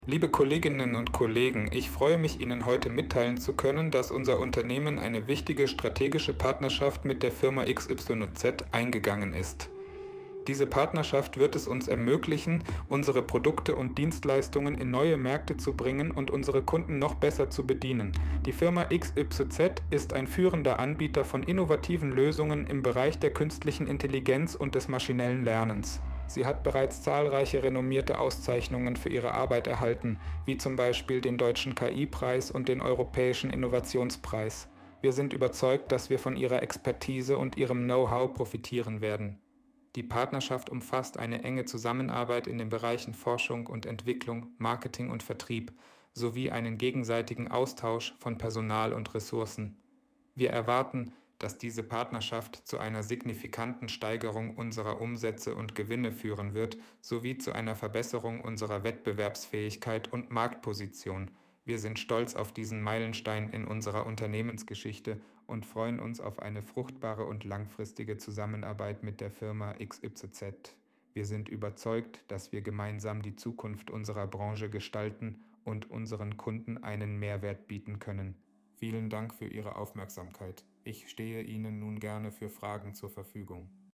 Liebe Kolleginnen und Kollegen, ich freue mich, Ihnen heute mitteilen zu können, dass unser Unternehmen eine wichtige strategische Partnerschaft mit der Firma XYZ eingegangen ist. Diese Partnerschaft wird es uns ermöglichen, unsere Produkte und Dienstleistungen in neue Märkte zu bringen und unsere Kunden noch besser zu bedienen. Die Firma XYZ ist ein führender Anbieter von innovativen Lösungen im Bereich der künstlichen Intelligenz und des maschinellen Lernens. Sie hat bereits zahlreiche renommierte Auszeichnungen für ihre Arbeit erhalten, wie zum Beispiel den Deutschen KI-Preis und den Europäischen Innovationspreis. Wir sind überzeugt, dass wir von ihrer Expertise und ihrem Know-how profitieren werden. Die Partnerschaft umfasst eine enge Zusammenarbeit in den Bereichen Forschung und Entwicklung, Marketing und Vertrieb sowie einen gegenseitigen Austausch von Personal und Ressourcen. Wir erwarten, dass diese Partnerschaft zu einer signifikanten Steigerung unserer Umsätze und Gewinne führen wird, sowie zu einer Verbesserung unserer Wettbewerbsfähigkeit und Marktposition. Wir sind stolz auf diesen Meilenstein in unserer Unternehmensgeschichte und freuen uns auf eine fruchtbare und langfristige Zusammenarbeit mit der Firma XYZ. Wir sind überzeugt, dass wir gemeinsam die Zukunft unserer Branche gestalten und unseren Kunden einen Mehrwert bieten können. Vielen Dank für Ihre Aufmerksamkeit. Ich stehe Ihnen nun gerne für Fragen zur Verfügung.